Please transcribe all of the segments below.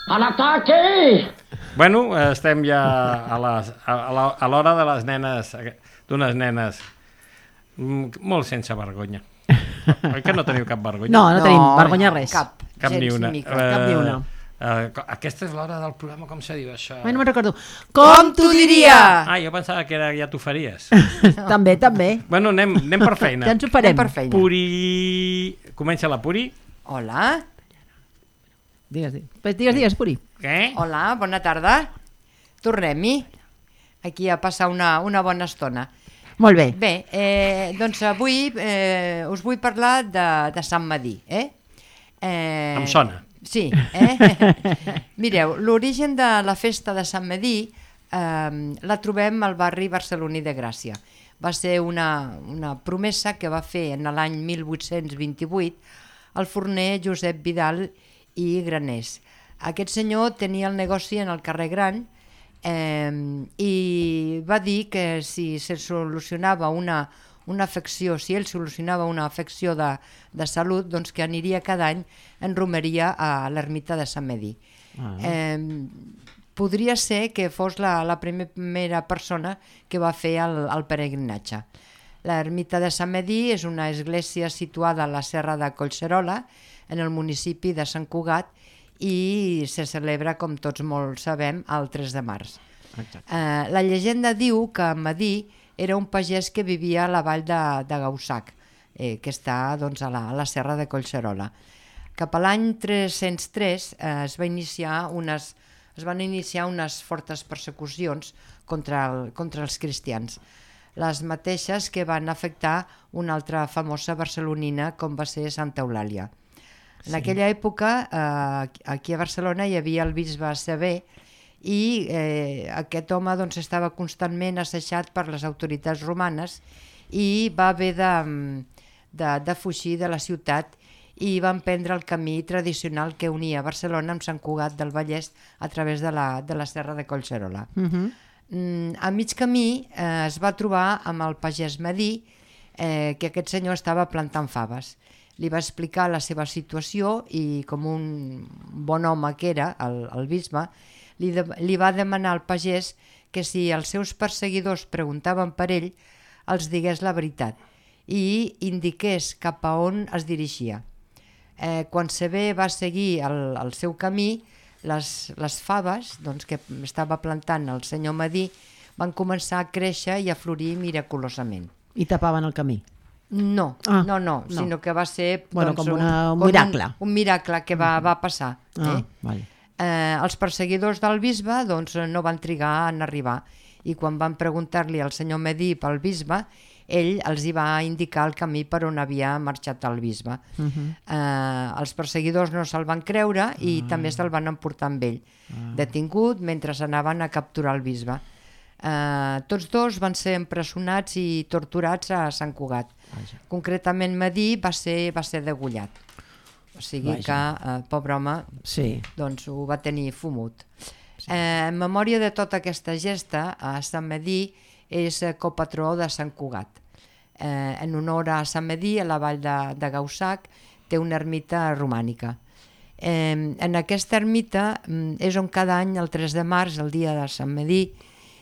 A l'ataque! Bueno, estem ja a l'hora de les nenes, d'unes nenes molt sense vergonya. Oi que no teniu cap vergonya? No tenim vergonya res. Cap ni una. Cap ni una. Aquesta és l'hora del programa, com se diu això? Ai, no me'n recordo. Com t'ho diria? Jo pensava que ja t'ho faries. També. Bueno, anem per feina. Ja ens ho farem. Puri... Comença la Puri. Hola. Digues, Puri. Què? Hola, bona tarda. Tornem-hi. Aquí a passar una bona estona. Molt bé. Bé, doncs avui us vull parlar de Sant Medir. Em sona. Sí, Mireu, l'origen de la festa de Sant Medir la trobem al barri barceloní de Gràcia. Va ser una promesa que va fer en l'any 1828 el forner Josep Vidal i Graners. Aquest senyor tenia el negoci en el carrer Gran i va dir que si se solucionava una afecció, si ell solucionava una afecció de salut, doncs que aniria cada any en romeria a l'ermita de Sant Medir. Podria ser que fos la primera persona que va fer el peregrinatge. L'ermita de Sant Medir és una església situada a la serra de Collserola, en el municipi de Sant Cugat, i se celebra, com tots molt sabem, el 3 de març. La llegenda diu que Medir era un pagès que vivia a la vall de Gaussac, que està doncs, a la serra de Collserola. Cap a l'any 303 es van iniciar unes fortes persecucions contra els cristians, les mateixes que van afectar una altra famosa barcelonina com va ser Santa Eulàlia. En aquella època, aquí a Barcelona hi havia el bisbe Sever i aquest home doncs, estava constantment assetjat per les autoritats romanes i va haver de fugir de la ciutat i va emprendre el camí tradicional que unia Barcelona amb Sant Cugat del Vallès a través de la serra de Collserola. A mig camí es va trobar amb el pagès Medir, que aquest senyor estava plantant faves. Li va explicar la seva situació i, com un bon home que era, el bisbe, li va demanar al pagès que si els seus perseguidors preguntaven per ell, els digués la veritat i indiqués cap a on es dirigia. Quan Sever va seguir el seu camí, les faves doncs, que estava plantant el senyor Medir van començar a créixer i a florir miraculosament. I tapaven el camí? No, sinó que va ser com un miracle. Un miracle que va passar. Vale. Els perseguidors del bisbe doncs, no van trigar en arribar i quan van preguntar-li al senyor Medir pel bisbe, ell els hi va indicar el camí per on havia marxat el bisbe. Els perseguidors no se'l van creure i també se'l van emportar amb ell, detingut mentre anaven a capturar el bisbe. Tots dos van ser empresonats i torturats a Sant Cugat. Concretament Medir va ser degollat. O sigui que, pobre home, doncs ho va tenir fumut. En memòria de tota aquesta gesta, Sant Medir és copatró de Sant Cugat. En honor a Sant Medir, a la vall de Gaussac, té una ermita romànica. En aquesta ermita és on cada any, el 3 de març, el dia de Sant Medir,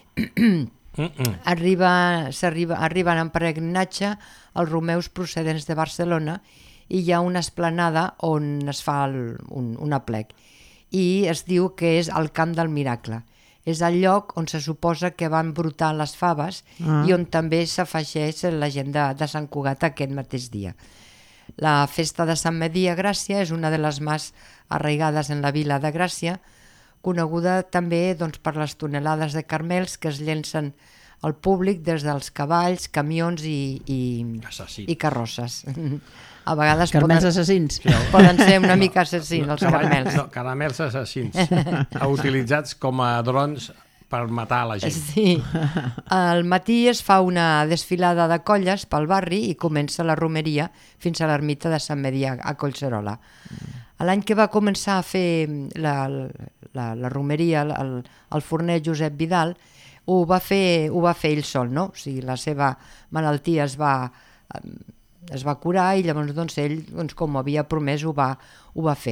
arriben en peregrinatge els romeus procedents de Barcelona i hi ha una esplanada on es fa un aplec i es diu que és el Camp del Miracle. És el lloc on se suposa que van brotar les faves i on també s'afegeix la gent de Sant Cugat aquest mateix dia. La festa de Sant Medir a Gràcia és una de les més arraigades en la vila de Gràcia, coneguda també doncs, per les tonelades de carmels que es llencen al públic des dels cavalls, camions i carrosses. A vegades assassins. Poden ser una mica assassins, els caramels. No, caramels assassins, utilitzats com a drons per matar la gent. Sí. Al matí es fa una desfilada de colles pel barri i comença la romeria fins a l'ermita de Sant Medir a Collserola. L'any que va començar a fer la romeria, el forner Josep Vidal, ho va fer ell sol, no? O sigui, la seva malaltia es va curar i llavors doncs, ell, com havia promès, ho va fer.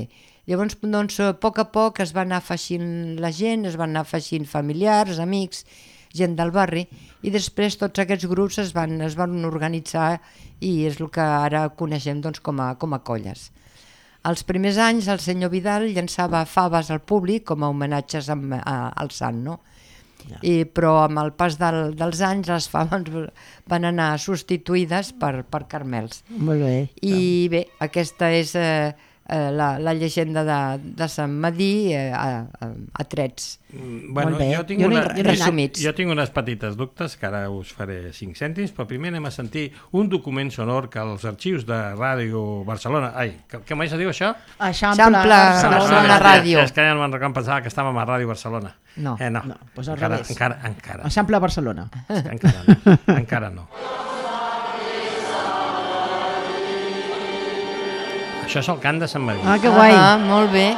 Llavors, doncs, a poc es va anar afegint la gent, es van anar afegint familiars, amics, gent del barri, i després tots aquests grups es van organitzar i és el que ara coneixem doncs, com a colles. Els primers anys el senyor Vidal llançava faves al públic com a homenatges al sant, no? Però amb el pas dels anys les faves van anar substituïdes per carmels. Molt bé. I bé, aquesta és la llegenda de Sant Medir a trets. Bueno, Molt bé. jo tinc unes petites dubtes que ara us faré 5 cèntims, però primer anem a sentir un document sonor que els arxius de Ràdio Barcelona... Ai, què mai se diu això? Eixample Barcelona Ràdio. És que ja no me'n pensava que estàvem a Ràdio Barcelona. No. No, doncs al revés. Encara. Eixample Barcelona. Encara no. Això és el cant de Sant Medir. Ah, que guai. Molt bé.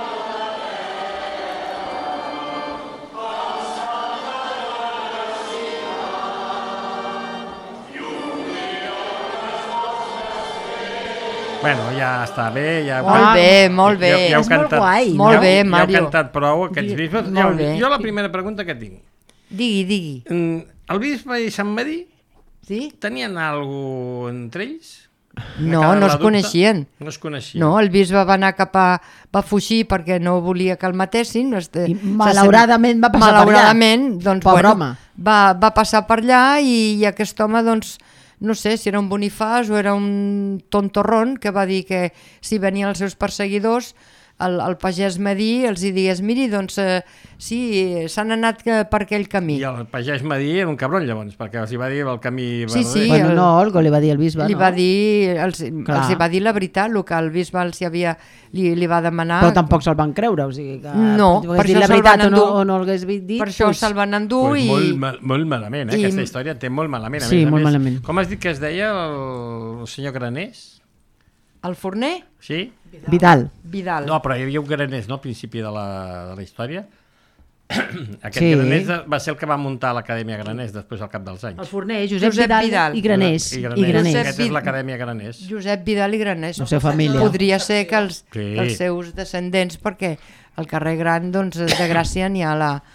Bueno, ja està bé. Ja... Molt bé. Ja heu És molt cantat, guai. Molt bé, Ja heu Mario. cantat prou aquests bisbes. Molt bé. Jo la primera pregunta que tinc. Digui. El bisbe i Sant Medir Sí? tenien alguna entre ells? No es coneixien. No es coneixien. No, el bisbe va anar va fugir perquè no volia que el matessin. I malauradament va passar per allà. Malauradament, doncs, Pobre home. va passar per allà i aquest home, doncs, no sé si era un Bonifàs o era un tontorrón que va dir que si venien els seus perseguidors el pagès Medir els hi digués, miri, doncs sí, s'han anat per aquell camí. I el pagès Medir era un cabron, llavors, perquè els hi va dir el camí Sí, verder. sí. Bueno, no, el que li va dir el bisbe, Li no? va dir, els Clar. hi va dir la veritat, el que el bisbe li va demanar. Però tampoc se'l van creure, o sigui que... No, hagués per dit això la se'l veritat van endur. o no l'hagués dit, Per això se'l van endur Pues i... molt malament, i- aquesta història té molt malament. A Sí, més a molt més. malament. Com has dit que es deia el senyor Graners? El forner? Sí? Vidal. Vidal. No, però hi havia un Graners, no?, al principi de la història. Aquest Sí. Graners va ser el que va muntar l'Acadèmia Graners després al cap dels anys. El forner, Josep Josep Vidal, Vidal. i Graners. I I Graners. Aquesta és l'Acadèmia Graners. Josep Vidal i Graners. La seva família. Podria ser que els Sí. seus descendents, perquè al carrer Gran, doncs, de Gràcia n'hi ha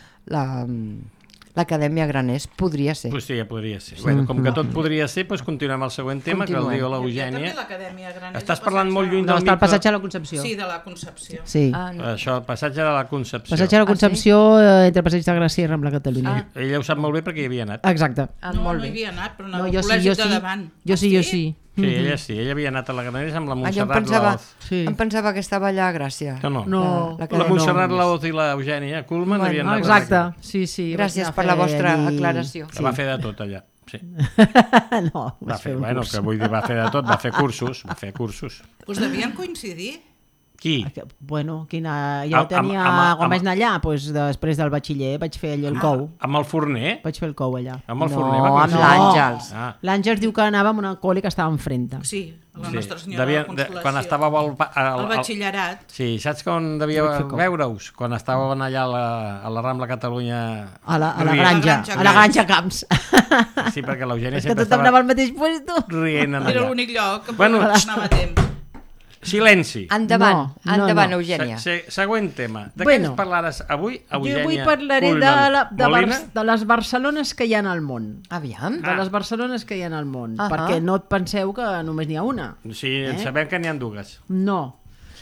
l'Acadèmia Graners. Podria ser. Pues sí, ja podria ser. Bueno, com que tot podria ser, doncs continuem el següent tema, que el Continuem. diu També l'Eugènia. l'Acadèmia Graners. Estàs el parlant passatge- molt lluny No, del està al micro. passatge de la Concepció. Sí, de la Concepció. Sí. Ah, no. Això, passatge de la Concepció. Passatge de la Concepció entre Passeig de Gràcia i Rambla Catalunya. Ella ho sap molt bé perquè hi havia anat. Exacte. No, molt no bé. hi havia anat, però No, anava jo al sí, col·legi jo de sí. davant. Jo sí, jo sí. Sí, ella havia anat a la Graners amb la Ah, jo Montserrat Laoz. Sí. em pensava que estava allà a Gràcia. No. No. La Montserrat Laoz i l'Eugènia Kuhlmann Bueno, havien anat. Exacte. Sí, sí. Gràcies vaig per anar la a fer vostra allí- aclaració. Que va fer de tot allà. Sí. No, Va vaig fer un bueno, curs. que vull dir, va fer de tot, va fer cursos. Doncs devien coincidir. Qui? Bueno, quina... jo Amb- tenia... amb- Quan amb- vaig anar allà, doncs, després del batxiller, vaig fer allò el cou. Amb el forner? Vaig fer el cou allà. Amb el No, forner va amb coincidir? l'Àngels. Ah. L'Àngels diu que anava amb una col·le que estava enfrente. Sí, la Sí. Nostra Senyora de la Consolació. Quan estàveu al batxillerat. Sí, saps com devia Vaig fer cop. veure-us? Quan estàveu allà a la Rambla Catalunya... A la rient. granja, a la granja Camps. Sí, perquè l'Eugènia És que sempre tothom anava estava al mateix puesto. rient en Era allà. l'únic lloc que Bueno, anava a temps. Silenci. Endavant, No, endavant, no. Eugènia. Següent tema. De què Bueno. ens parlaràs avui, Eugènia? Jo avui parlaré Molina? de les Barcelones que hi ha al món. Aviam. De les Barcelones que hi ha al món. Ahà. Perquè no et penseu que només n'hi ha una. Sí, sabem que n'hi ha dues. No.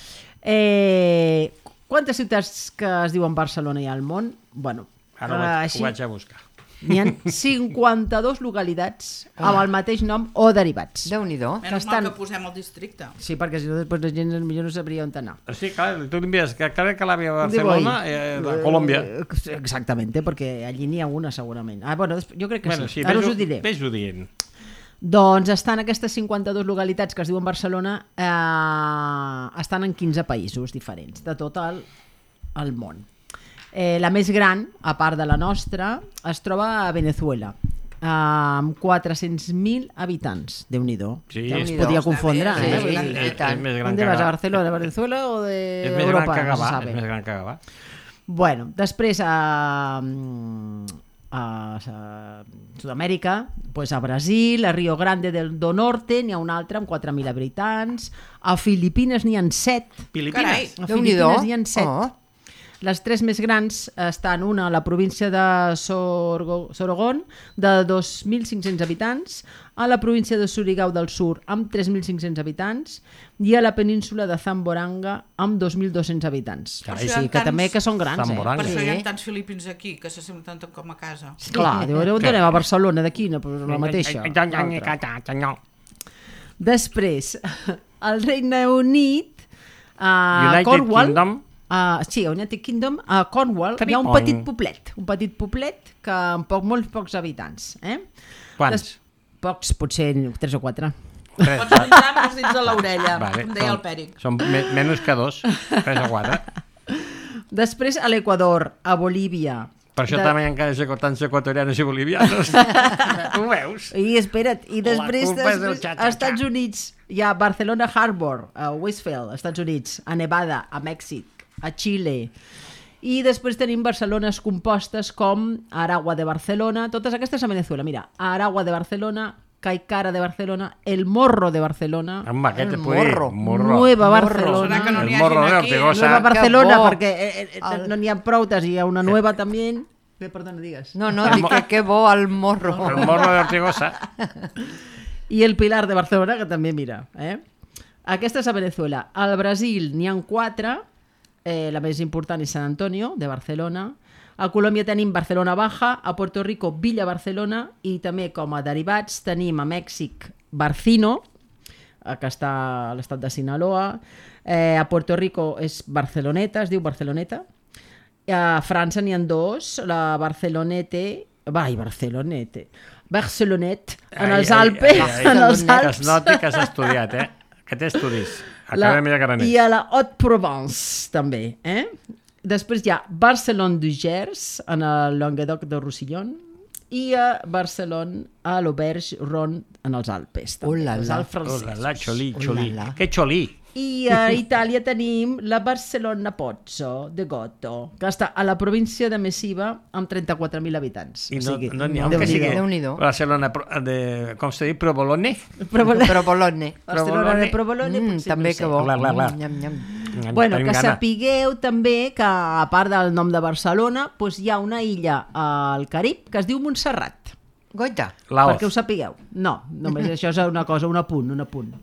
Quantes ciutats que es diuen Barcelona hi ha al món? Bueno, Ara ho vaig a buscar. n'hi ha 52 localitats amb el mateix nom o derivats. Déu-n'hi-do. Menys estan- mal que posem el districte. Sí, perquè si no després la gent millor no sabria on anar. Sí, clar, tu envies que crec que l'àvia de Digo Barcelona, ahí. de Colòmbia. Exactamente, perquè allí n'hi ha una segurament. Bueno, jo crec que Bueno, sí. Ara us ho diré. Ves-ho dient. Doncs estan aquestes 52 localitats que es diuen Barcelona, estan en 15 països diferents, de tot el món. La més gran, a part de la nostra, es troba a Venezuela, amb 400.000 habitants. Déu-n'hi-do. Sí, Ja us Déu-n'hi-do. podia confondre. Sí, Vull sí, dir, sí. tant. És més gran ¿Dónde que vas? ¿A Gavà. Barcelona, Venezuela o de És més Europa? gran que No se Gavà. sabe. És més gran que Gavà. Bueno, després a Sud-amèrica, pues a Brasil, a Rio Grande do Norte n'hi ha un altre amb 4.000 habitants, a Filipines n'hi ha 7. Filipines? A Déu-n'hi-do. Filipines n'hi ha 7. Oh. Les 3 més grans estan una a la província de Sorogón, de 2.500 habitants, a la província de Surigao del Sur, amb 3.500 habitants, i a la península de Zamboanga, amb 2.200 habitants. Carai, O sigui que també que són grans, Zamboanga. Per això hi ha Sí. tants filipins aquí, que se senten tant com a casa. Clar, diu, on anem a Barcelona d'aquí, no, però la mateixa. Després, al Regne Unit, a United Cornwall, Kingdom. sí, a United Kingdom, a Cornwall, hi ha un petit poblet que amb molts pocs habitants. Quants? Pocs, potser 3 o 4. Pots comptar amb els dits de l'orella, Vale, com deia el Pèric. Són menys que 2, 3 o 4. Després a l'Equador, a Bolívia. Per això també encara hi ha tants equatorianos i bolivianos. Ho veus? I espera't, i després, culpa és del a Estats Units hi ha Barcelona Harbor, a Westfield, Estats Units, a Nevada, a Mèxic, a Xile. I després tenim Barcelones compostes com Aragua de Barcelona, totes aquestes a Venezuela, mira, Aragua de Barcelona, Caicara de Barcelona, El Morro de Barcelona, Amb aquest El morro. Nueva Barcelona, Serà que no El n'hi morro hagin de aquí. Ortigosa. Nueva Barcelona, bo. perquè no n'hi ha proutes, hi ha una nueva també. Perdona, digues. No, dic que bo al morro. El morro de Ortigosa. I el Pilar de Barcelona, que també mira. Aquesta és a Venezuela. Al Brasil n'hi ha 4, la més important és Sant Antonio, de Barcelona. A Colòmbia tenim Barcelona Baja, a Puerto Rico Villa Barcelona, i també com a derivats tenim a Mèxic Barcino, que està a l'estat de Sinaloa. A Puerto Rico és Barceloneta, es diu Barceloneta. A França n'hi ha 2, la Barcelonet, en els Alpes, en els Que es Alps, noti que has estudiat, que té estudis. Acadèmia i Graners. a la Haute-Provence també. Després hi ha Barcelone-du-Gers, en el Languedoc de Roussillon, i a Barcelona, a l'Auberge-Rhône, en els Alpes. També, Ulala. els Alps francesos. La xolí. Ulala. Que xolí. I a Itàlia tenim la Barcelona Pozzo de Goto, que està a la província de Messiva amb 34.000 habitants. I O sigui, no n'hi ha un que Déu-n'hi-do. sigui Déu-n'hi-do. Barcelona, com se diu, Provolone. Provolone. Barcelona de Provolone, potser també no sé. que bo. Clar. Nyam, nyam. Bueno, Tenim que gana. sapigueu també que a part del nom de Barcelona doncs hi ha una illa al Carib que es diu Montserrat, Goita. Laos. perquè ho sapigueu. No, només això és una cosa, un apunt.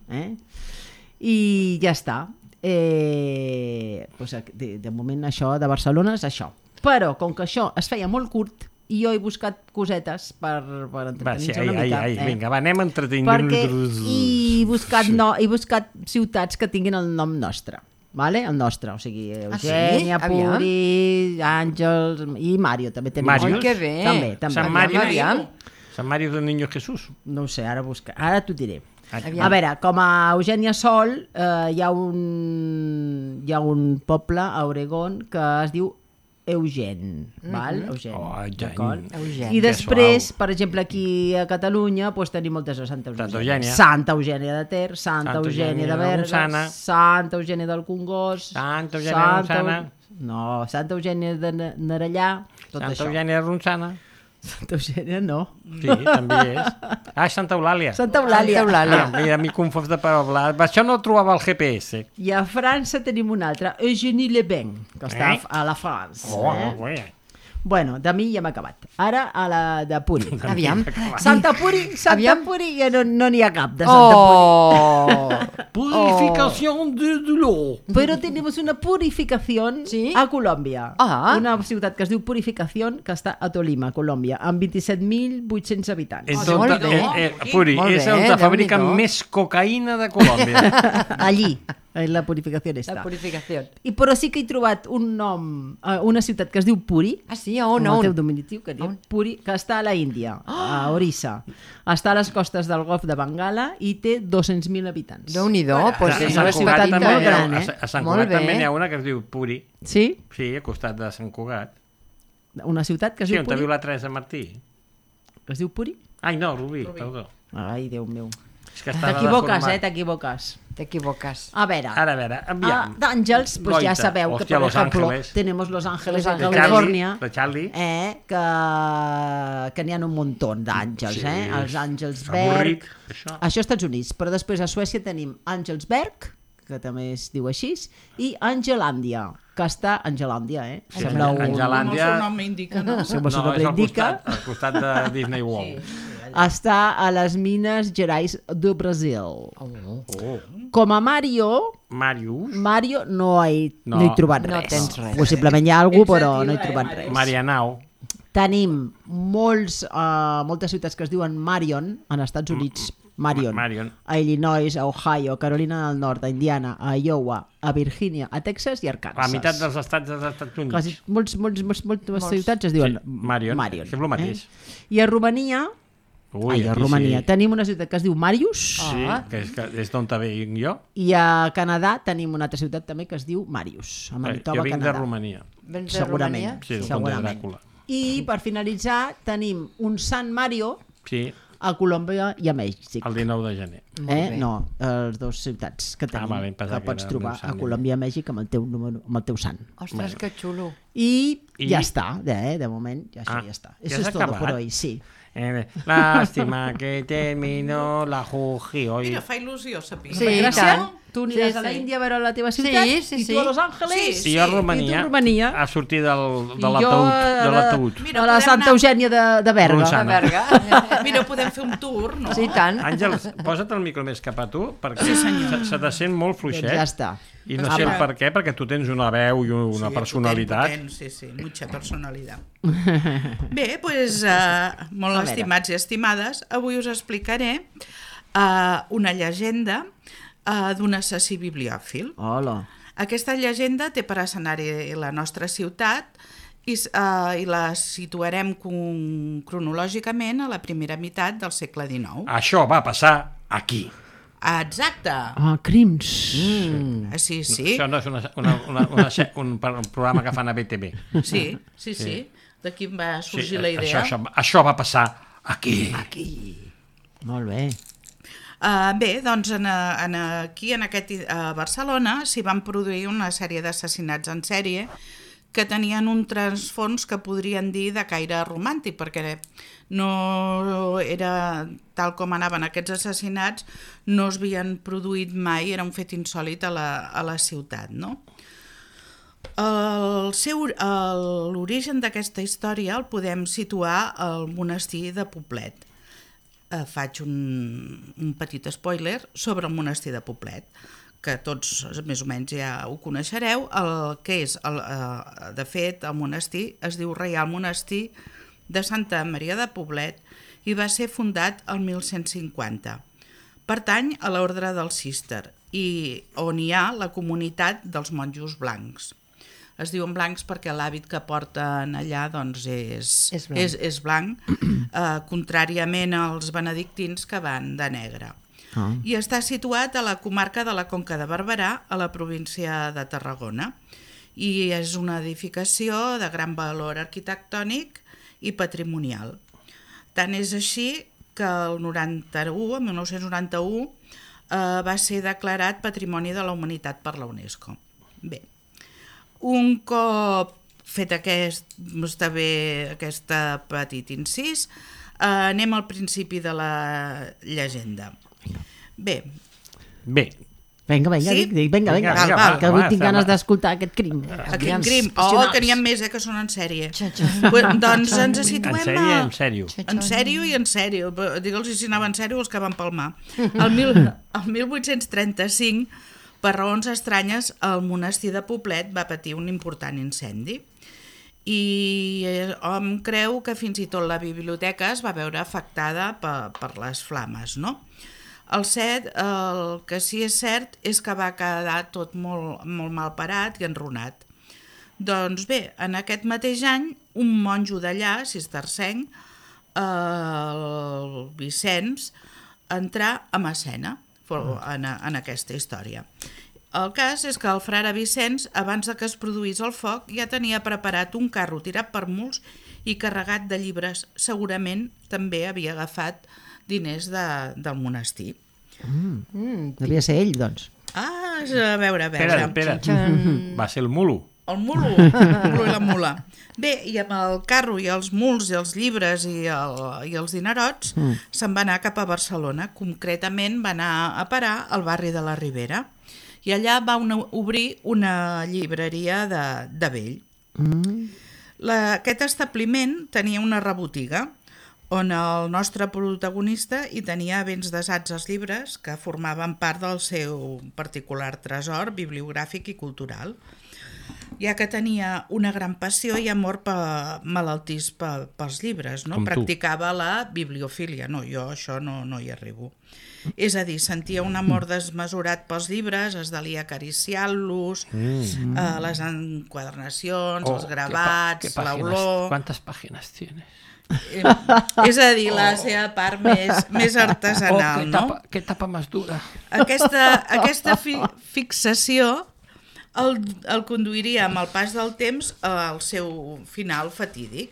I ja està. Doncs de moment això de Barcelona és això. Però com que això es feia molt curt, i jo he buscat cosetes per Va, entretenir-nos sí, una mica. vinga, va, anem entretenint. Perquè he buscat ciutats que tinguin el nom nostre. Vale? El nostre, o sigui, sí? Eugènia, Aviam. Puri, Àngels i Mario també tenim. Mario? Oi, que bé. També. Sant Mario. Aviam. Sant Mario del Niño Jesús. No ho sé, ara t'ho diré. Aviam. A veure, com a Eugènia Sol hi ha un poble a Oregon que es diu Eugen, val? Eugen, Eugen. d'acord? Eugen. I Que després, suau. per exemple, aquí a Catalunya doncs tenim moltes de Santa Eugènia. Santa Eugènia. Santa Eugènia de Ter, Santa Santa Eugènia de Eugènia de Berga, Ronçana. Santa Eugènia del Congost, Santa Eugènia de Ronçana. No, Santa Eugènia de Nerellà, tot Santa això. Eugènia de Ronçana. Santa Eugènia no. Sí, també és. Santa Eulàlia. Santa Eulàlia. Santa Eulàlia. Mira, m'he confós de paraula. Això no ho trobava al GPS. I a França tenim un altre, Eugénie-les-Bains, que està a la France. Bueno, de mi ja m'ha acabat. Ara a la de Puri. Aviam. Santa Aviam. Puri ja no n'hi ha cap de Santa Puri. Oh! Purificación de dolor. Però tenemos una purificación Sí? a Colòmbia. Ah. Una ciutat que es diu Purificación, que està a Tolima, Colòmbia, amb 27.800 habitants. molt bé. Puri, Molt és bé, on fabriquen Déu-n'hi-do. més cocaïna de Colòmbia. Allí, en la Purificación La està. purificació. Però sí que he trobat un nom, una ciutat que es diu Puri, Ah, sí? On? el teu diminutiu, que, On? Puri, que està a la Índia, a Orissa. Està a les costes del Golf de Bengala i té 200.000 habitants. Déu-n'hi-do, pues A és Sant una Cugat ciutat també molt n'hi ha- gran, a Sant Molt Cugat també bé. n'hi ha una que es diu Puri. Sí? Sí, al costat de Sant Cugat. Una ciutat que es Sí, diu on Puri? viu la Teresa Martí. Que es diu Puri? Ai, no, Rubí, perdó. Ai, Déu meu. És que està T'equivoques, deformat. t'equivoques. T'equivoques. A veure, Aviam. d'Àngels, pues ja Loita. sabeu que, Hòstia, per Los ejemplo, Ángeles. tenemos Los Ángeles Los de Ángeles. Califòrnia, De Charlie. que n'hi ha un muntó d'àngels, Sí, Els Àngels avorrit, Berg. això. Això als Estats Units, però després a Suècia tenim Àngelsberg, que també es diu així, i Angelàndia, que està a Angelàndia, Sí, Sembla un... Angelàndia. Com el seu nom indica, no? Sembla No, un és indica. al costat de Disney World. Està a les Minas Gerais do Brasil. Oh. Com a Mario Marius. no he trobat No res. tens res. Possiblement hi ha algú, però no he trobat res. Marianao. Tenim moltes ciutats que es diuen Marion, en Estats Units, Marion, a Illinois, a Ohio, a Carolina del Nord, a Indiana, a Iowa, a Virgínia, a Texas i a Arkansas. La meitat dels estats dels Estats Units. Quasi, moltes ciutats es diuen Sí, Marion, és el mateix. I a Romania, Ui, a aquí Romania sí. tenim una ciutat que es diu Marius, Sí, que és d'on vinc jo. i a Canadà tenim una altra ciutat també que es diu Marius, a Manitoba, Jo vinc Canadà. de Romania. Vens de Segurament. Romania? Sí, del Conde Segurament. Dràcula. I per finalitzar tenim un Sant Mario Sí, a Colòmbia i a Mèxic. el 19 de gener. Molt bé. No, les dues ciutats que tenim, vale, em pensava que que pots era el trobar meu sant, a Colòmbia i a Mèxic amb el teu número, amb el teu sant. Ostres, que xulo. I I- ja està, de moment ja, això ja està. ja Eso s'ha es todo acabat? por hoy, sí. Lástima que terminó la juji hoy. Mira, fa il·lusió saber. Sí, Gràcies. tant. Tu aniràs Sí, a la sí. Índia a veure la teva ciutat Sí, sí, i tu sí. a Los Ángeles Si jo a i tu Romania, a Romania a sortir de i l'ataúd. Mira, a la podem Santa anar- Eugènia de Berga. Ronçana. A Sana. Berga. Mira, podem fer un tour, no? Sí, tant. Àngels, posa't el micro més cap a tu, perquè se te sent molt Doncs fluixet. ja està. I no Ah, sé va. per què, perquè tu tens una veu i una personalitat. Potent, sí, mucha personalitat. Bé, doncs, molt A veure. estimats i estimades, avui us explicaré una llegenda d'un assassí bibliòfil. Hola. Aquesta llegenda té per escenari la nostra ciutat i la situarem cronològicament a la primera meitat del segle XIX. Això va passar aquí. Exacte. Ah, crims. Sí. Això no és un programa que fan a BTV. Sí. D'aquí em va sorgir la idea. Això va passar aquí. Molt bé. Bé, doncs aquí a Barcelona s'hi van produir una sèrie d'assassinats en sèrie que tenien un transfons que podrien dir de caire romàntic, perquè no era tal com anaven aquests assassinats, no es havien produït mai, era un fet insòlit a la ciutat, no? L'origen d'aquesta història el podem situar al monestir de Poblet. Faig un petit spoiler sobre el monestir de Poblet, que tots més o menys ja ho coneixereu. De fet, el monestir es diu Reial Monestir de Santa Maria de Poblet i va ser fundat el 1150. Pertany a l'ordre del Cister i on hi ha la comunitat dels monjos blancs. Es diuen blancs perquè l'hàbit que porten allà doncs, és blanc, contràriament als benedictins que van de negre. I està situat a la comarca de la Conca de Barberà, a la província de Tarragona. I és una edificació de gran valor arquitectònic i patrimonial. Tant és així que el 1991 va ser declarat Patrimoni de la Humanitat per la UNESCO. Bé, un cop fet aquest petit incís, anem al principi de la llegenda. Bé. Vinga, Sí? dic, vinga, Val, que avui tinc ganes d'escoltar aquest crim. Aquest crim. Que n'hi ha més, que són en sèrie. Doncs ens situem En sèrio. En sèrio i en sèrio. Digue'ls si anava en sèrio els que van palmar. El 1835, per raons estranyes, el monestir de Poblet va patir un important incendi. I hom creu que fins i tot la biblioteca es va veure afectada per les flames, no? El que sí és cert és que va quedar tot molt mal parat i enrunat. Doncs bé, en aquest mateix any, un monjo d'allà, cistercenc, el Vicenç, entrà a Massena en aquesta història. El cas és que el frare Vicenç, abans que es produís el foc, ja tenia preparat un carro tirat per muls i carregat de llibres. Segurament també havia agafat diners del monestir. Devia ser ell, doncs. Ah, a veure. Espera. Va ser el mulo. El mulo i la mula. Bé, i amb el carro i els muls i els llibres i els dinerots se'n va anar cap a Barcelona. Concretament va anar a parar al barri de la Ribera. I allà va obrir una llibreria de vell. Aquest establiment tenia una rebotiga on el nostre protagonista hi tenia ben desats els llibres que formaven part del seu particular tresor bibliogràfic i cultural, ja que tenia una gran passió i amor malaltís pels llibres, no? Practicava la bibliofília. No, jo això no hi arribo. És a dir, sentia un amor desmesurat pels llibres, es delia acariciant-los, les enquadernacions, els gravats, l'olor... ¿Cuántas páginas tienes? És a dir, la seva part més artesanal, no? ¿Qué tapa más dura? Aquesta fixació el conduiria amb el pas del temps al seu final fatídic.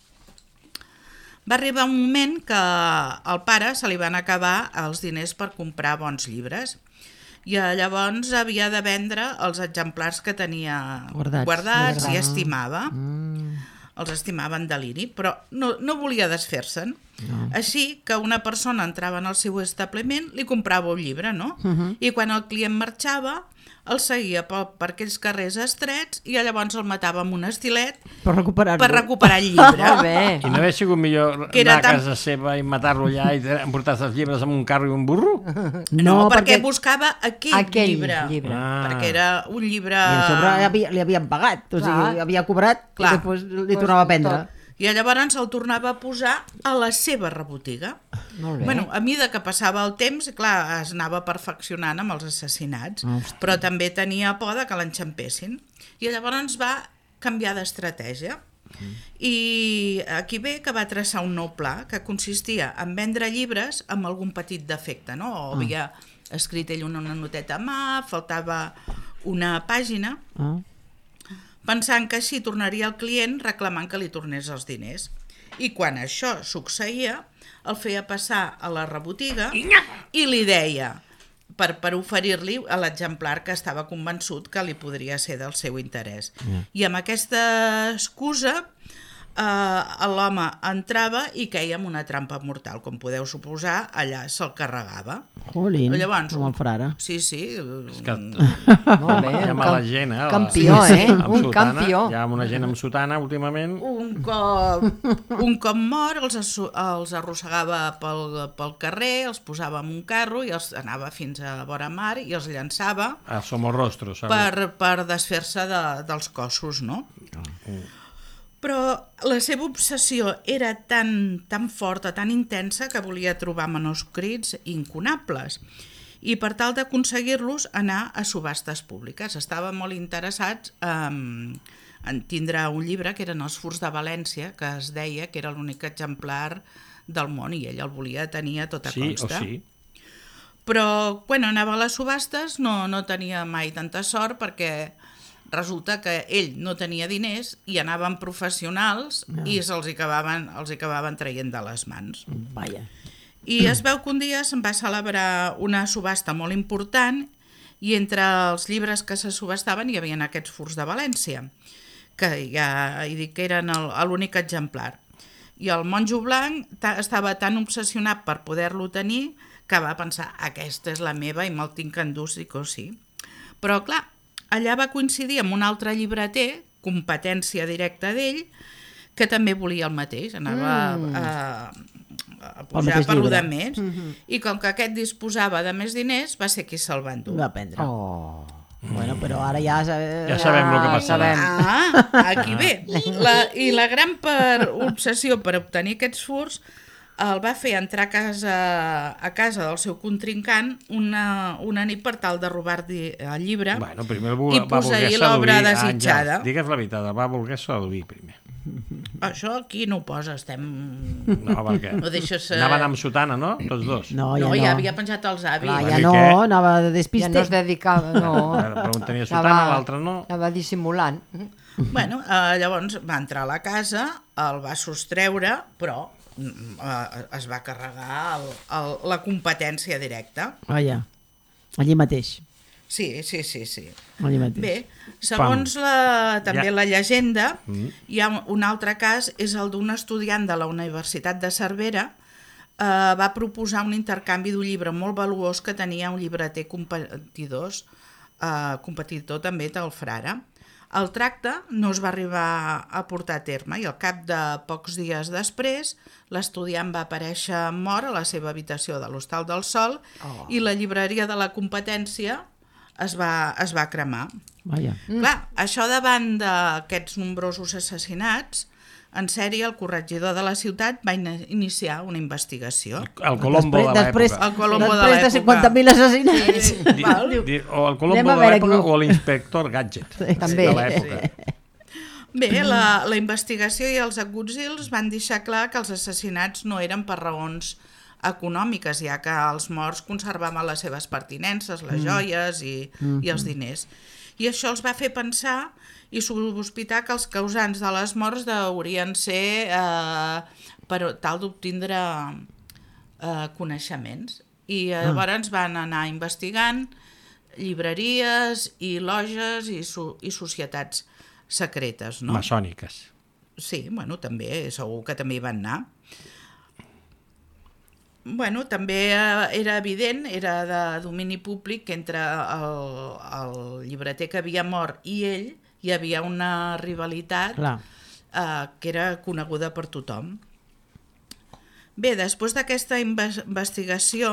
Va arribar un moment que al pare se li van acabar els diners per comprar bons llibres i llavors havia de vendre els exemplars que tenia guardats i estimava. Els estimava en deliri, però no volia desfer-se'n. Així que una persona entrava en el seu establiment, li comprava un llibre, no? I quan el client marxava, el seguia per aquells carrers estrets i llavors el matava amb un estilet per recuperar el llibre. Molt bé. I no hauria sigut millor anar a casa seva i matar-lo allà i emportar els llibres amb un carro i un burro? No, perquè buscava aquell llibre. Perquè era un llibre... I a sobre li havien pagat, o sigui, havia cobrat i després li tornava a prendre. I llavors el tornava a posar a la seva rebotiga. Molt bé. Bueno, a mesura que passava el temps, clar, es anava perfeccionant amb els assassinats, però també tenia por de que l'enxampessin. I llavors va canviar d'estratègia. I aquí ve que va traçar un nou pla que consistia en vendre llibres amb algun petit defecte, no? O havia escrit ell una noteta a mà, faltava una pàgina... pensant que així tornaria el client reclamant que li tornés els diners. I quan això succeïa, el feia passar a la rebotiga i li deia, per oferir-li l'exemplar que estava convençut que li podria ser del seu interès. I amb aquesta excusa, l'home entrava i queia amb una trampa mortal. Com podeu suposar, allà se'l carregava. Jolín, llavors, com el frare. Sí. És que Molt bé. hi ha mala gent, Campió, un campió. Hi ha una gent amb sotana, últimament. Un cop mort els arrossegava pel carrer, els posava en un carro i els anava fins a vora mar i els llançava A Somorrostros, per desfer-se dels cossos, no? Però la seva obsessió era tan forta, tan intensa, que volia trobar manuscrits incunables. I per tal d'aconseguir-los, anar a subhastes públiques. Estava molt interessats en tindre un llibre que eren els Furs de València, que es deia que era l'únic exemplar del món i ell el volia tenir a tota consta. Sí. Però quan anava a les subhastes no tenia mai tanta sort perquè resulta que ell no tenia diners i anaven professionals i se'ls acabaven traient de les mans. Vaja. I es veu que un dia se'n va celebrar una subhasta molt important i entre els llibres que se subhastaven hi havia aquests Furs de València, que ja he dit que eren l'únic exemplar. I el monjo blanc estava tan obsessionat per poder-lo tenir que va pensar, aquesta és la meva i me'l tinc que endur sí que sí. Però clar, allà va coincidir amb un altre llibreter, competència directa d'ell, que també volia el mateix, anava a pujar per lo de més, i com que aquest disposava de més diners, va ser qui se'l va endur. Va prendre. Bueno, però ara ja sabem el que passarà. Aquí ve. I la gran obsessió per obtenir aquests furs el va fer entrar a casa del seu contrincant una nit per tal de robar-li el llibre i posar-hi l'obra desitjada. Digues la veritat, va voler seduir primer. Això aquí no ho posa, No, perquè no deixes... anaven amb sotana, no? Tots dos. No, ja havia penjat els avis. Ja no, anava de despiste. Ja no es dedicava, no. Però un tenia sotana, l'altre no. Anava dissimulant. Bueno, llavors va entrar a la casa, el va sostreure, però es va carregar la competència directa. Vaja, allí mateix. Sí. Allí mateix. Bé, segons també la llegenda, hi ha un altre cas, és el d'un estudiant de la Universitat de Cervera, va proposar un intercanvi d'un llibre molt valuós que tenia un llibreter competidor també del frare. El tracte no es va arribar a portar a terme i al cap de pocs dies després l'estudiant va aparèixer mort a la seva habitació de l'Hostal del Sol i la llibreria de la competència es va cremar. Vaja. Clar, això davant d'aquests nombrosos assassinats, en sèrie el corregidor de la ciutat va iniciar una investigació. El Colombo de l'època. El Colombo de Després de l'època. 50.000 assassinats. O el Colombo Anem a de veure l'època aquí. o l'inspector Gadget També. de l'època. Bé, la investigació i els agutzils van deixar clar que els assassinats no eren per raons econòmiques, ja que els morts conservaven les seves pertinences, les joies i els diners. I això els va fer pensar i sospitar que els causants de les morts haurien ser per tal d'obtindre coneixements. I llavors van anar investigant llibreries i loges i societats secretes, no? Maçòniques. Sí, bueno, també, segur que també hi van anar. Bueno, també era evident, era de domini públic que entre el llibreter que havia mort i ell hi havia una rivalitat que era coneguda per tothom. Bé, després d'aquesta investigació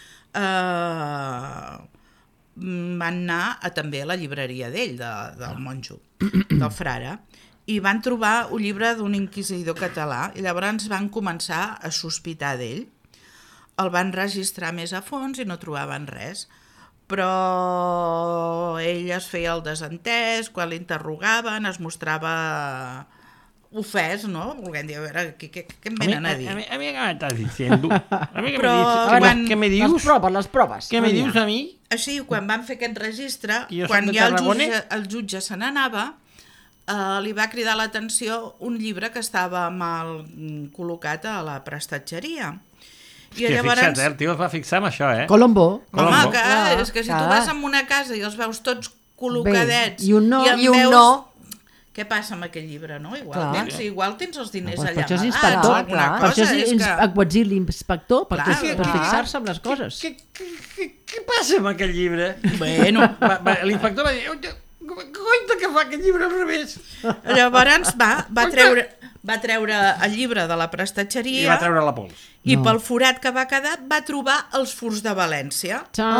van anar també a la llibreria d'ell, del monjo, del frare, i van trobar un llibre d'un inquisidor català i llavors van començar a sospitar d'ell. El van registrar més a fons i no trobaven res, però ell es feia el desentès, quan l'interrogaven es mostrava ofès, no? Volguem dir, a veure, què em venen a dir? A mi què m'estàs dient? A mi Què me dius? Les proves. Què me dius a mi? Així, quan van fer aquest registre, Jo quan soc de ja Tarragona. el jutge se n'anava, li va cridar l'atenció un llibre que estava mal col·locat a la prestatgeria. Hòstia, fixa't, el tio es va fixar en això, Colombo. Home, és que si tu vas en una casa i els veus tots col·locadets i un no, i un no, què passa amb aquell llibre, no? Igual tens els diners allà. Per això és inspector, per això és aguatzir l'inspector, per fixar-se en les coses. Què passa amb aquell llibre? Bueno. L'inspector va dir, coita que fa aquest llibre al revés. Llavors va treure el llibre de la prestatgeria i va treure la pols. I pel forat que va quedar va trobar els furs de València.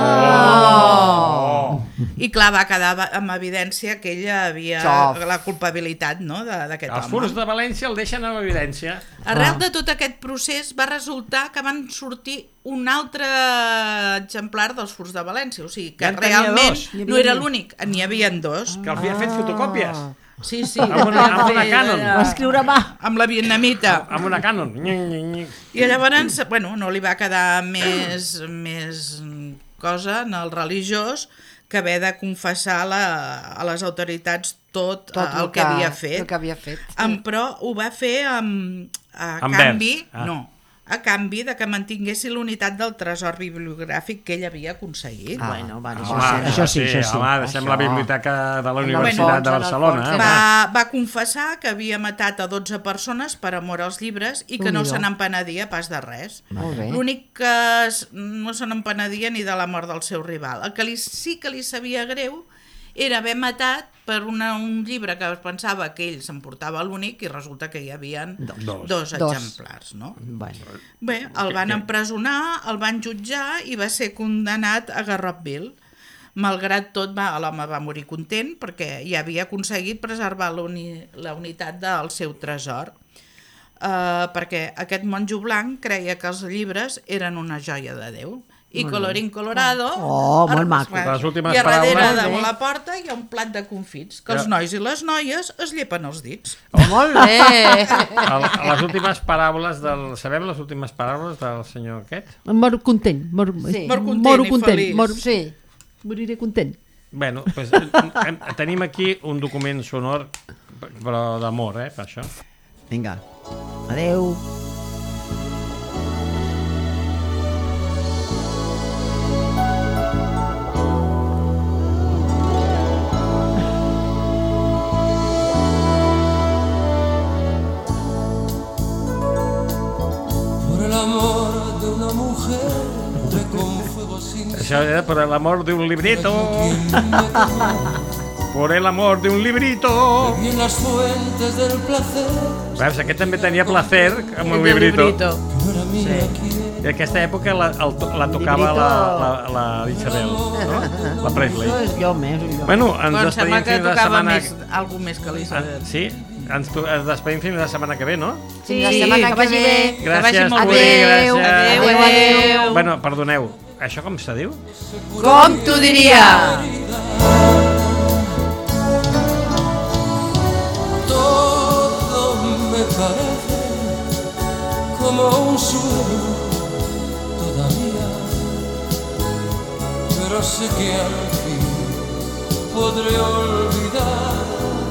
I clar, va quedar amb evidència que ella havia la culpabilitat, no, d'aquest home. Els furs de València el deixen en evidència. Arrel de tot aquest procés va resultar que van sortir un altre exemplar dels furs de València, o sigui que realment no era l'únic, n'hi havia dos. Que els havia fet fotocòpies. Sí. Amb una Canon. Va escriure mà. Amb la vietnamita. Amb una Canon. I llavors, bueno, no li va quedar més cosa en el religiós que haver de confessar a les autoritats tot el que havia fet. Però ho va fer a canvi de que mantinguessin l'unitat del tresor bibliogràfic que ell havia aconseguit. Bueno, això sí. Home, deixem la biblioteca de la Universitat de Barcelona. Va confessar que havia matat a 12 persones per amor als llibres i que no se n'empenedia pas de res. L'únic que no se n'empenedia ni de la mort del seu rival. El que sí que li sabia greu era haver matat per un llibre que pensava que ell s'emportava l'únic i resulta que hi havia dos exemplars. No? Bé, el van empresonar, el van jutjar i va ser condemnat a Garrotville. Malgrat tot, l'home va morir content perquè ja havia aconseguit preservar la unitat del seu tresor. Perquè aquest monjo blanc creia que els llibres eren una joia de Déu. I colorín colorado, molt maco. I a darrere de la porta hi ha un plat de confits que els nois i les noies es llepen els dits. Molt bé! Les últimes paraules sabem les últimes paraules del senyor aquest? Moro content. Moro content i feliç. Moriré content. Bueno, tenim aquí un document sonor, però d'amor, per això. Vinga. Adeu. Això era por el amor de un librito. Por el amor de un librito. Bebí en las fuentes del placer. Veus, aquest també tenia placer amb un librito. No era mía, I en aquesta època la tocava la Isabel, no? La Presley. No, és jo més. Bueno, Però ens em sembla despedim que fins la tocava setmana... algú més que l'Isabel. Sí? Ens despedim fins la setmana que ve, no? Fins la setmana que ve. Gràcies, molt Puri, bé. gràcies. Adéu, adéu. Bueno, perdoneu, això com se diu? Com t'ho diria? todo me parece como un sueño todavía, pero sé que al fin podré olvidar